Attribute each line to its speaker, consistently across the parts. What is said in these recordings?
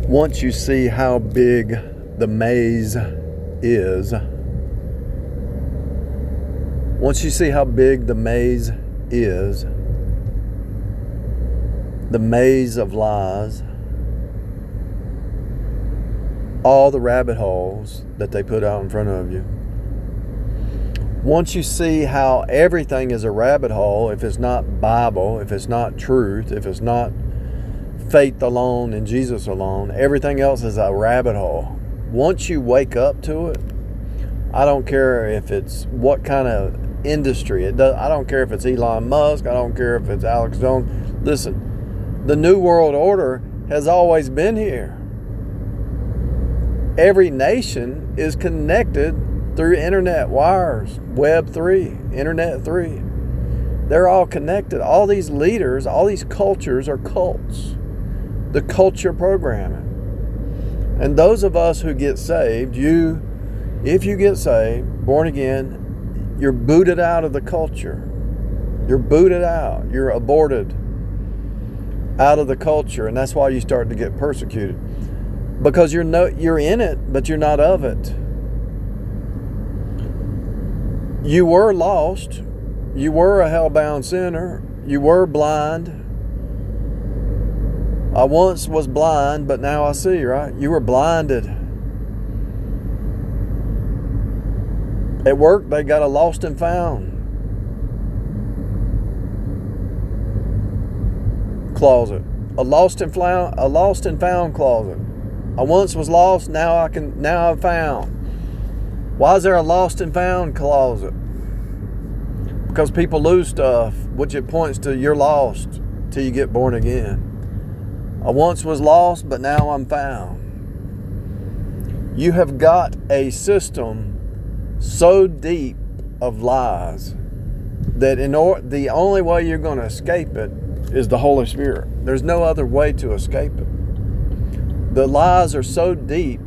Speaker 1: Once you see how big the maze is, the maze of lies, all the rabbit holes that they put out in front of you. Once you see how everything is a rabbit hole, if it's not Bible, if it's not truth, if it's not faith alone and Jesus alone, everything else is a rabbit hole. Once you wake up to it, I don't care if it's what kind of industry it does. I don't care if it's Elon Musk. I don't care if it's Alex Jones. Listen, the New World Order has always been here. Every nation is connected through internet wires, Web 3, Internet 3. They're all connected. All these leaders, all these cultures are cults. The culture programming. And those of us who get saved, if you get saved, born again, you're booted out of the culture. You're booted out. You're aborted out of the culture. And that's why you start to get persecuted. Because you're in it, but you're not of it. You were lost. You were a hell-bound sinner. You were blind. I once was blind, but now I see, right? You were blinded. At work, they got a lost and found closet. A lost and found closet. I once was lost, now I'm found. Why is there a lost and found closet? Because people lose stuff, which it points to you're lost till you get born again. I once was lost, but now I'm found. You have got a system so deep of lies that the only way you're going to escape it is the Holy Spirit. There's no other way to escape it. The lies are so deep.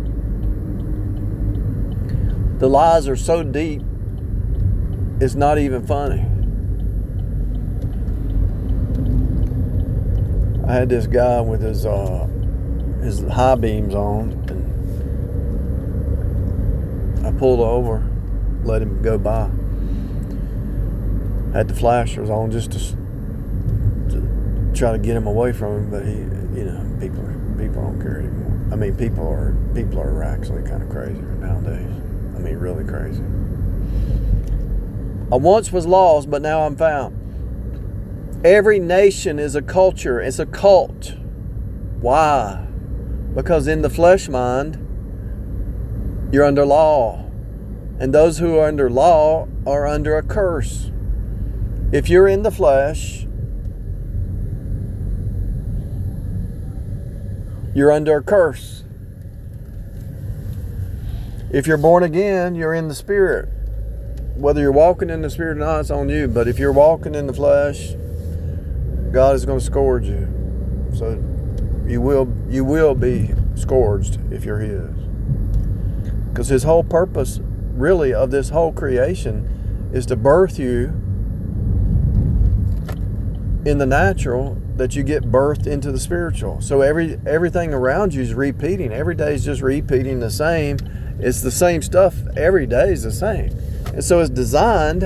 Speaker 1: It's not even funny. I had this guy with his high beams on, and I pulled over, let him go by. Had the flashers on just to try to get him away from him, but people don't care anymore. I mean, people are actually kind of crazy nowadays. I mean, really crazy. I once was lost, but now I'm found. Every nation is a culture. It's a cult. Why? Because in the flesh mind, you're under law. And those who are under law are under a curse. If you're in the flesh, you're under a curse. If you're born again, you're in the Spirit. Whether you're walking in the Spirit or not, it's on you. But if you're walking in the flesh, God is going to scourge you. So you will be scourged if you're His. Because His whole purpose, really, of this whole creation is to birth you in the natural, that you get birthed into the spiritual. So everything around you is repeating. Every day is just repeating the same. It's the same stuff. Every day is the same. And so it's designed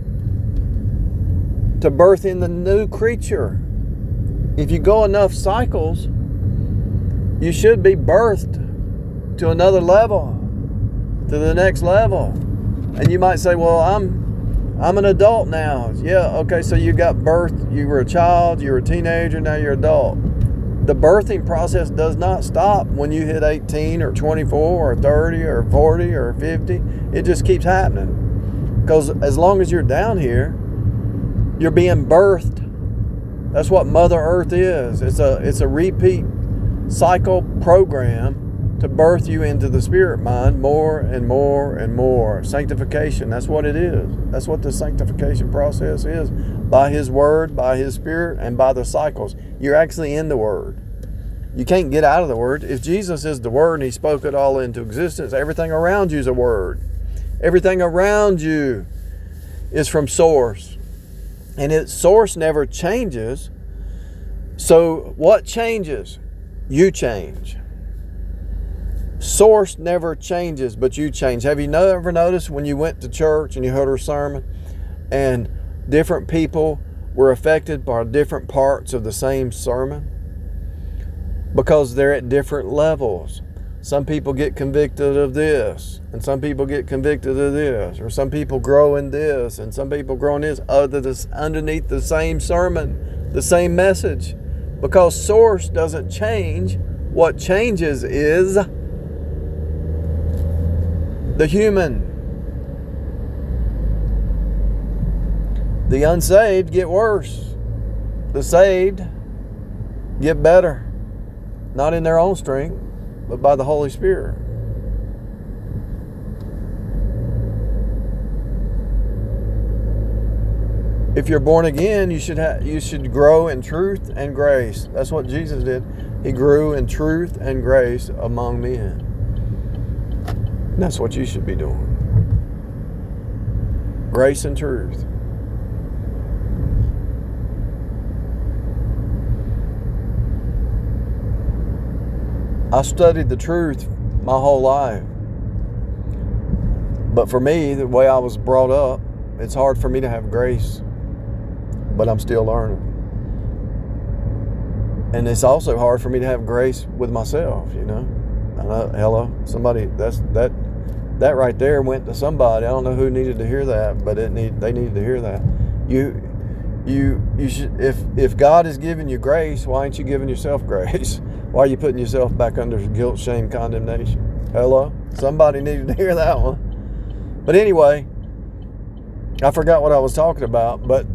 Speaker 1: to birth in the new creature. If you go enough cycles, you should be birthed to another level, to the next level. And you might say, well, I'm an adult now. Yeah, okay, so you got birthed, you were a child, you were a teenager, now you're an adult. The birthing process does not stop when you hit 18 or 24 or 30 or 40 or 50. It just keeps happening. Because as long as you're down here, you're being birthed. That's what Mother Earth is. It's a repeat cycle program to birth you into the spirit mind more and more and more. Sanctification, that's what it is. That's what the sanctification process is. By His Word, by His Spirit, and by the cycles. You're actually in the Word. You can't get out of the Word. If Jesus is the Word and He spoke it all into existence, everything around you is a Word. Everything around you is from source. And its source never changes. So what changes? You change. Source never changes, but you change. Have you ever noticed when you went to church and you heard a sermon and different people were affected by different parts of the same sermon? Because they're at different levels. Some people get convicted of this, and some people get convicted of this, or some people grow in this, and some people grow in this, underneath the same sermon, the same message. Because source doesn't change. What changes is the human. The unsaved get worse. The saved get better. Not in their own strength, but by the Holy Spirit. If you're born again, you should grow in truth and grace. That's what Jesus did. He grew in truth and grace among men. And that's what you should be doing. Grace and truth. I studied the truth my whole life. But for me, the way I was brought up, it's hard for me to have grace. But I'm still learning. And it's also hard for me to have grace with myself, you know. Hello, somebody, that right there went to somebody. I don't know who needed to hear that, but they needed to hear that. You should, if God is giving you grace, why ain't you giving yourself grace? Why are you putting yourself back under guilt, shame, condemnation? Hello? Somebody needed to hear that one. But anyway, I forgot what I was talking about, but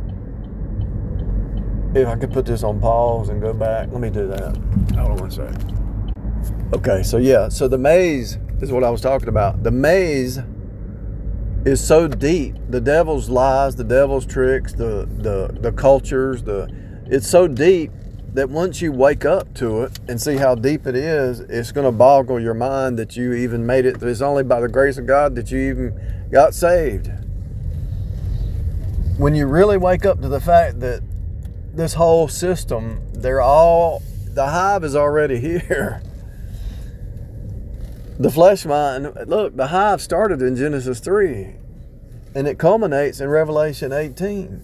Speaker 1: if I could put this on pause and go back, let me do that. Hold on one second. Okay, so the maze is what I was talking about. The maze is so deep. The devil's lies, the devil's tricks, the cultures, it's so deep that once you wake up to it and see how deep it is, it's going to boggle your mind that you even made it. It's only by the grace of God that you even got saved. When you really wake up to the fact that this whole system, the hive is already here. The flesh mind, look, the hive started in Genesis 3 and it culminates in Revelation 18.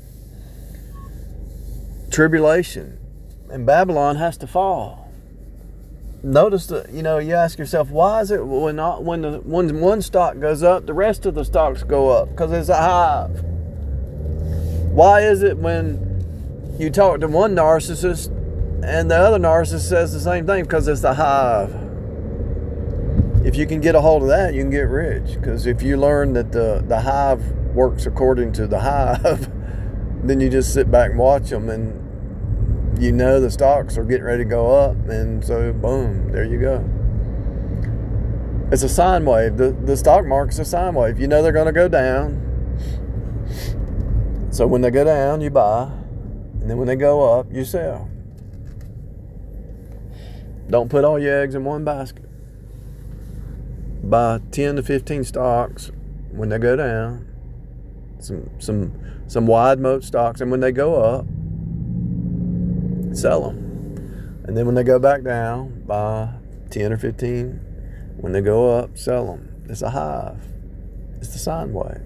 Speaker 1: Tribulation. And Babylon has to fall. Notice that, you ask yourself, why is it when one stock goes up, the rest of the stocks go up? Because it's a hive. Why is it when you talk to one narcissist and the other narcissist says the same thing? Because it's the hive. If you can get a hold of that, you can get rich. Because if you learn that the hive works according to the hive, then you just sit back and watch them, and the stocks are getting ready to go up, and so boom, there you go. It's a sine wave. The stock market's a sine wave. They're going to go down. So when they go down, you buy, and then when they go up, you sell. Don't put all your eggs in one basket. Buy 10 to 15 stocks when they go down. Some wide moat stocks, and when they go up, sell them. And then when they go back down, buy 10 or 15. When they go up, sell them. It's a hive. It's the sine wave.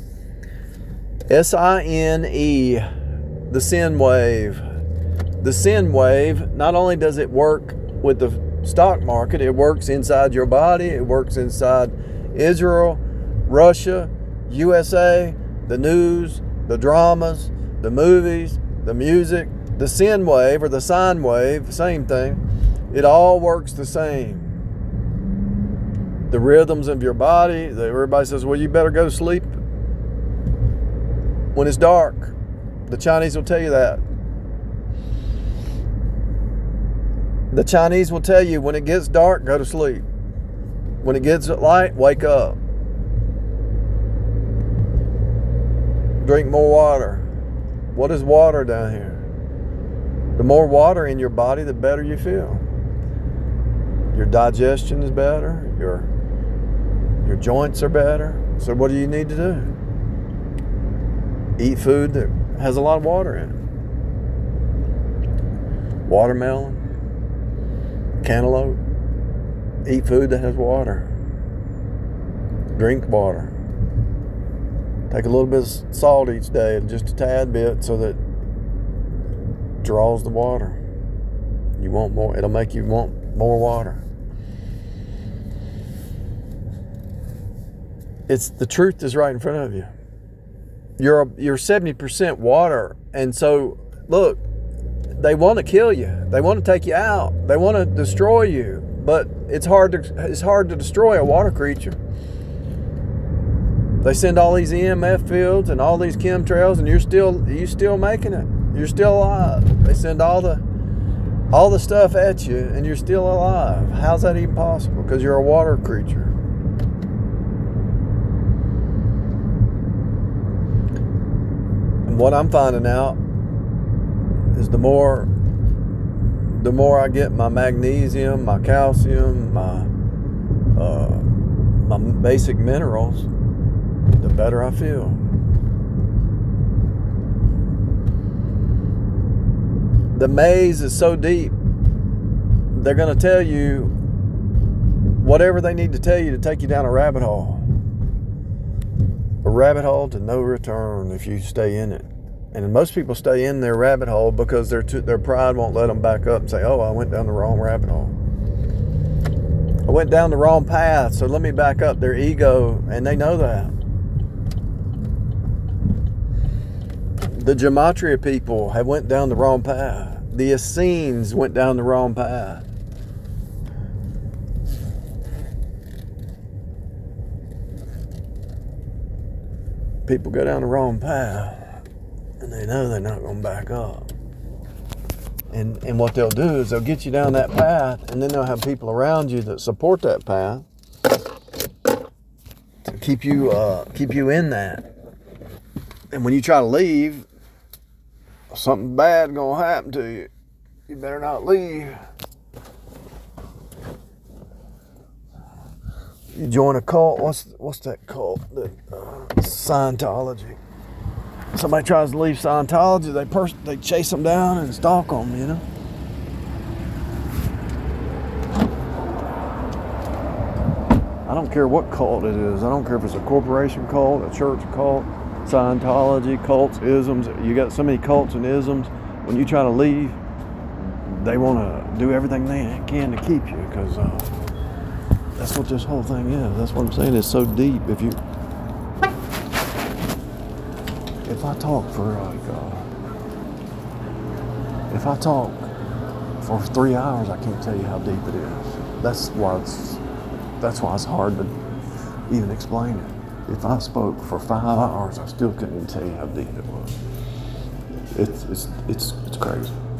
Speaker 1: S-I-N-E, the sin wave. The sin wave, not only does it work with the stock market, it works inside your body, it works inside Israel, Russia, USA, the news, the dramas, the movies, the music. The sin wave or the sine wave, same thing. It all works the same. The rhythms of your body, everybody says, well, you better go to sleep when it's dark. The Chinese will tell you that. The Chinese will tell you when it gets dark, go to sleep. When it gets light, wake up. Drink more water. What is water down here? The more water in your body, the better you feel. Your digestion is better. Your joints are better. So what do you need to do? Eat food that has a lot of water in it. Watermelon, cantaloupe, Eat food that has water. Drink water. Take a little bit of salt each day, just a tad bit, so that it draws the water. You want more, it'll make you want more water. The truth is right in front of you. You're 70% water, and so look, they want to kill you. They want to take you out. They want to destroy you. But it's hard to destroy a water creature. They send all these EMF fields and all these chemtrails, and you're still making it. You're still alive. They send all the stuff at you, and you're still alive. How's that even possible? Because you're a water creature. And what I'm finding out is the more I get my magnesium, my calcium, my basic minerals, the better I feel. The maze is so deep, they're going to tell you whatever they need to tell you to take you down a rabbit hole. A rabbit hole to no return if you stay in it. And most people stay in their rabbit hole because their pride won't let them back up and say, oh, I went down the wrong rabbit hole. I went down the wrong path, so let me back up. Their ego, and they know that. The Gematria people have went down the wrong path. The Essenes went down the wrong path. People go down the wrong path, and they know they're not going to back up. And what they'll do is they'll get you down that path, and then they'll have people around you that support that path to keep you in that. And when you try to leave, something bad gonna happen to you. You better not leave. You join a cult. What's that cult? Scientology. Somebody tries to leave Scientology, they chase them down and stalk them, you know. I don't care what cult it is. I don't care if it's a corporation cult, a church cult, Scientology, cults, isms. You got so many cults and isms. When you try to leave, they want to do everything they can to keep you, because that's what this whole thing is. That's what I'm saying. It's so deep. If I talk for 3 hours, I can't tell you how deep it is. That's why it's hard to even explain it. If I spoke for 5 hours, I still couldn't even tell you how deep it was. It's crazy.